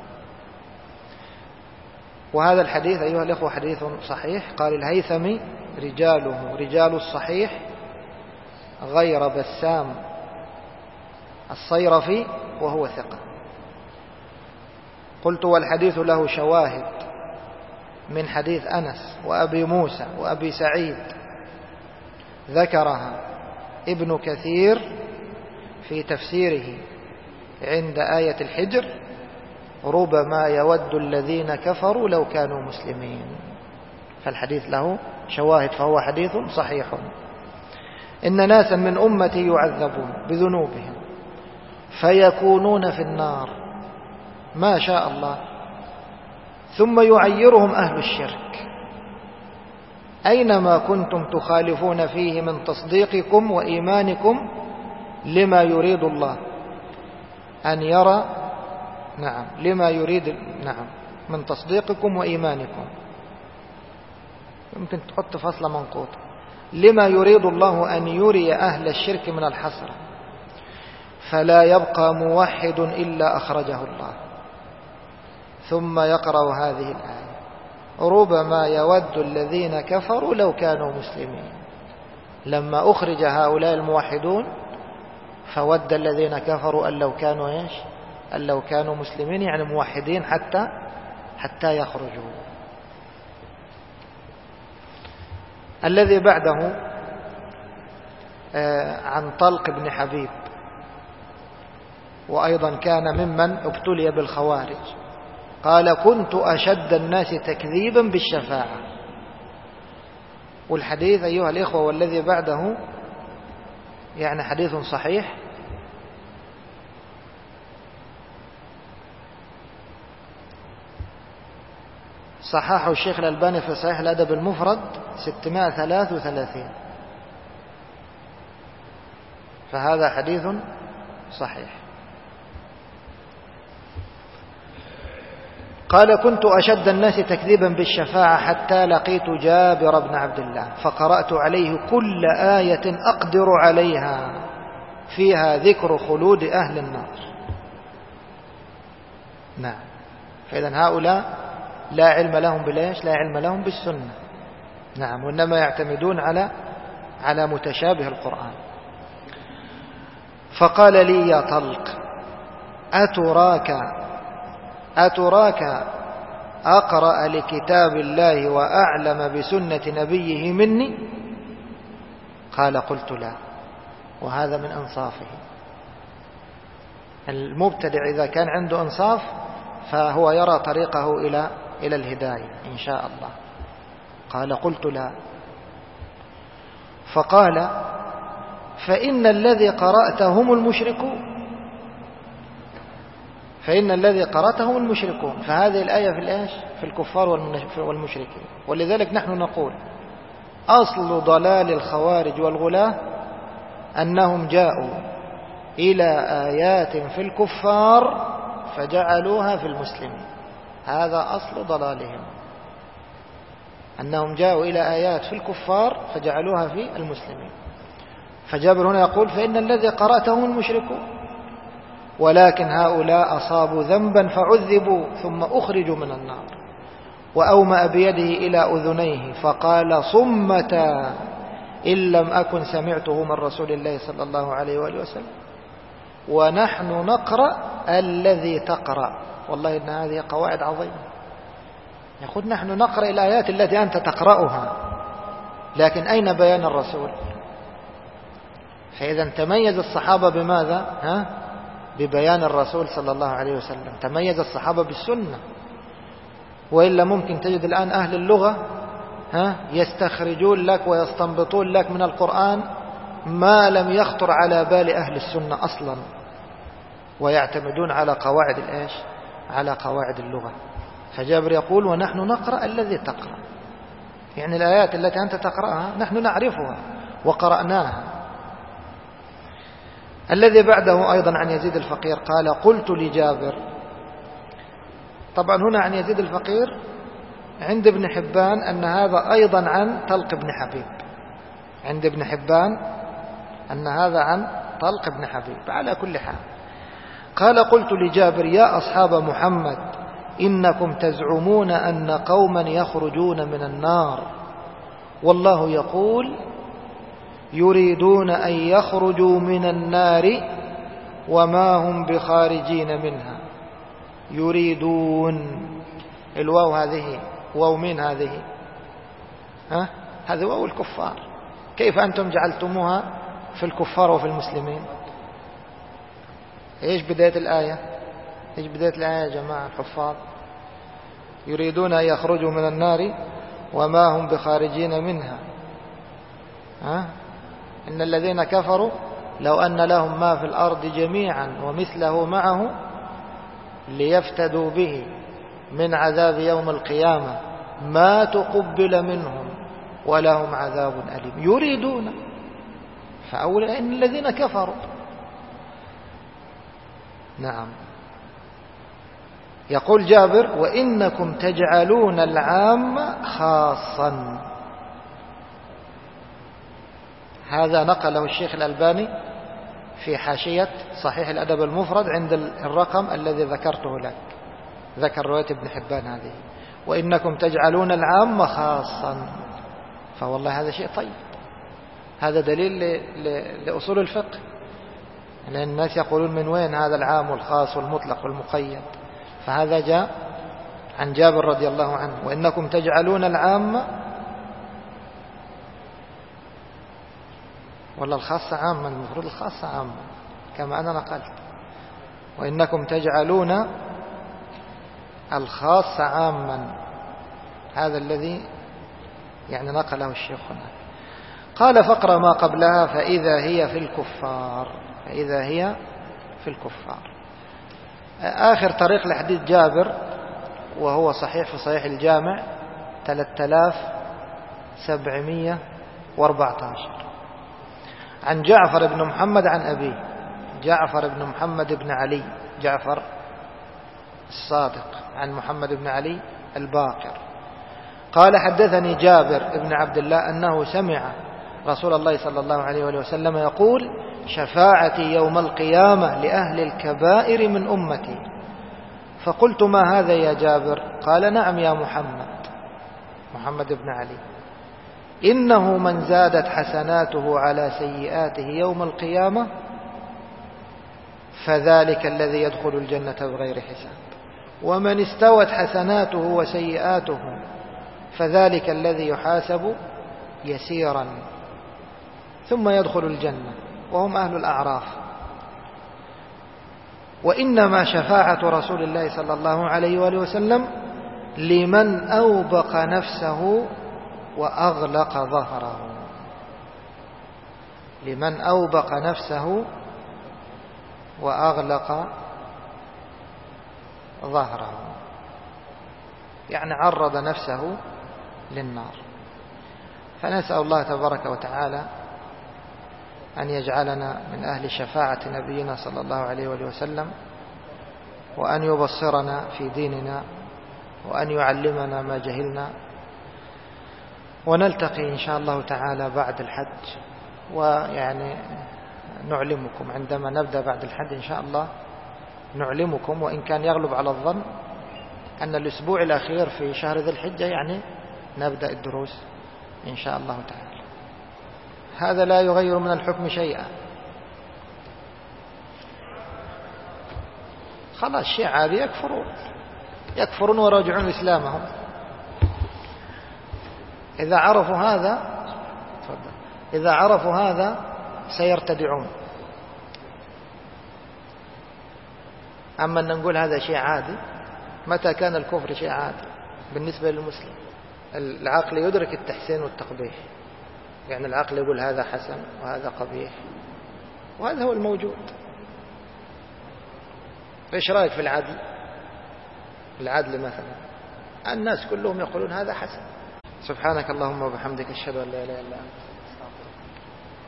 وهذا الحديث أيها الأخوة حديث صحيح. قال الهيثمي: رجاله رجال الصحيح غير بسام الصيرفي وهو ثقة. قلت: والحديث له شواهد من حديث أنس وأبي موسى وأبي سعيد ذكرها ابن كثير في تفسيره عند آية الحجر: ربما يود الذين كفروا لو كانوا مسلمين. فالحديث له شواهد، فهو حديث صحيح. إن ناسا من أمتي يعذبون بذنوبهم فيكونون في النار ما شاء الله، ثم يعيرهم أهل الشرك أينما كنتم تخالفون فيه من تصديقكم وإيمانكم لما يريد الله أن يرى. نعم، لما يريد، نعم، من تصديقكم وإيمانكم. يمكن تحط فصل منقوط: لما يريد الله أن يري أهل الشرك من الحسرة، فلا يبقى موحد إلا أخرجه الله. ثم يقرأ هذه الآية: ربما يود الذين كفروا لو كانوا مسلمين. لما أخرج هؤلاء الموحدون فود الذين كفروا أن لو كانوا إيش؟ أن لو كانوا مسلمين، يعني موحدين حتى يخرجوا. الذي بعده عن طلق بن حبيب، وأيضا كان ممن ابتلي بالخوارج. قال: كنت أشد الناس تكذيبا بالشفاعة. والحديث أيها الإخوة والذي بعده يعني حديث صحيح. صححه الشيخ الألباني في صحيح الأدب المفرد 633، فهذا حديث صحيح. قال: كنت أشد الناس تكذيبا بالشفاعة حتى لقيت جابر بن عبد الله فقرأت عليه كل آية أقدر عليها فيها ذكر خلود أهل النار. نعم، فإذن هؤلاء لا علم لهم بالإيش؟ لا علم لهم بالسنة. نعم، وإنما يعتمدون على متشابه القرآن. فقال لي يا طلق أتراك أقرأ لكتاب الله وأعلم بسنة نبيه مني؟ قال قلت لا. وهذا من أنصافه. المبتدع إذا كان عنده أنصاف فهو يرى طريقه إلى الهداية إن شاء الله. قال قلت لا. فقال فإن الذي قرأته هم المشركون. فهذه الآية في الكفار والمشركين. ولذلك نحن نقول أصل ضلال الخوارج والغلاة أنهم جاءوا إلى آيات في الكفار فجعلوها في المسلمين. هذا أصل ضلالهم، أنهم جاءوا إلى آيات في الكفار فجعلوها في المسلمين. فجابر هنا يقول فإن الذي قرأته المشركون، ولكن هؤلاء أصابوا ذنبا فعذبوا ثم أخرجوا من النار. وأومأ بيده إلى أذنيه فقال صمتا إن لم أكن سمعته من رسول الله صلى الله عليه وآله وسلم ونحن نقرأ الذي تقرأ. والله إن هذه قواعد عظيمة. يقول نحن نقرأ الآيات التي أنت تقرأها، لكن أين بيان الرسول؟ فإذا تميز الصحابة بماذا؟ ببيان الرسول صلى الله عليه وسلم. تميز الصحابة بالسنة. وإلا ممكن تجد الآن أهل اللغة يستخرجون لك ويستنبطون لك من القرآن ما لم يخطر على بال أهل السنة أصلا، ويعتمدون على قواعد اللغة. فجابر يقول ونحن نقرأ الذي تقرأ، يعني الآيات التي أنت تقرأها نحن نعرفها وقرأناها. الذي بعده أيضا عن يزيد الفقير قال قلت لجابر. طبعا هنا عن يزيد الفقير عند ابن حبان أن هذا أيضا عن طلق بن حبيب. عند ابن حبان أن هذا عن طلق بن حبيب. على كل حال قال قلت لجابر يا أصحاب محمد إنكم تزعمون أن قوما يخرجون من النار والله يقول يريدون أن يخرجوا من النار وما هم بخارجين منها. يريدون، الواو هذه واو من هذه؟ هذه واو الكفار. كيف أنتم جعلتموها في الكفار وفي المسلمين؟ إيش بداية الآية؟ يا جماعة الحفاظ؟ يريدون أن يخرجوا من النار وما هم بخارجين منها. إن الذين كفروا لو أن لهم ما في الأرض جميعا ومثله معه ليفتدوا به من عذاب يوم القيامة ما تقبل منهم ولهم عذاب أليم. يريدون، فأولا إن الذين كفروا. نعم. يقول جابر وإنكم تجعلون العام خاصا. هذا نقله الشيخ الألباني في حاشية صحيح الأدب المفرد عند الرقم الذي ذكرته لك، ذكر رواية ابن حبان هذه، وإنكم تجعلون العام خاصا. فوالله هذا شيء طيب، هذا دليل لأصول الفقه. لأن الناس يقولون من وين هذا العام والخاص والمطلق والمقيد؟ فهذا جاء عن جابر رضي الله عنه وإنكم تجعلون العام ولا الخاص عاما، المفروض الخاص عاما كما أنا نقلت، وإنكم تجعلون الخاص عاما. هذا الذي يعني نقله الشيخ هنا. قال فاقرأ ما قبلها فإذا هي في الكفار. آخر طريق لحديث جابر وهو صحيح في صحيح الجامع 3714 عن جعفر بن محمد عن أبيه، جعفر بن محمد بن علي، جعفر الصادق عن محمد بن علي الباقر قال حدثني جابر بن عبد الله أنه سمع رسول الله صلى الله عليه وسلم يقول شفاعتي يوم القيامة لأهل الكبائر من أمتي. فقلت ما هذا يا جابر؟ قال نعم يا محمد بن علي، إنه من زادت حسناته على سيئاته يوم القيامة فذلك الذي يدخل الجنة بغير حساب، ومن استوت حسناته وسيئاته فذلك الذي يحاسب يسيرا ثم يدخل الجنة، وهم أهل الأعراف. وإنما شفاعة رسول الله صلى الله عليه وآله وسلم لمن أوبق نفسه وأغلق ظهره، لمن أوبق نفسه وأغلق ظهره، يعني عرض نفسه للنار. فنسأل الله تبارك وتعالى أن يجعلنا من أهل شفاعة نبينا صلى الله عليه وسلم، وأن يبصرنا في ديننا، وأن يعلمنا ما جهلنا. ونلتقي إن شاء الله تعالى بعد الحج، ويعني نعلمكم عندما نبدأ بعد الحج إن شاء الله، نعلمكم، وإن كان يغلب على الظن أن الأسبوع الأخير في شهر ذي الحجة يعني نبدأ الدروس إن شاء الله تعالى. هذا لا يغير من الحكم شيئا، خلاص شيء عادي، يكفرون ويراجعون إسلامهم. إذا عرفوا هذا سيرتدعون. أما أن نقول هذا شيء عادي، متى كان الكفر شيء عادي بالنسبة للمسلم؟ العقل يدرك التحسين والتقبيح، يعني العقل يقول هذا حسن وهذا قبيح، وهذا هو الموجود. إيش رأيك في العدل مثلا؟ الناس كلهم يقولون هذا حسن. سبحانك اللهم وبحمدك، أشهد أن لا إله إلا أنت.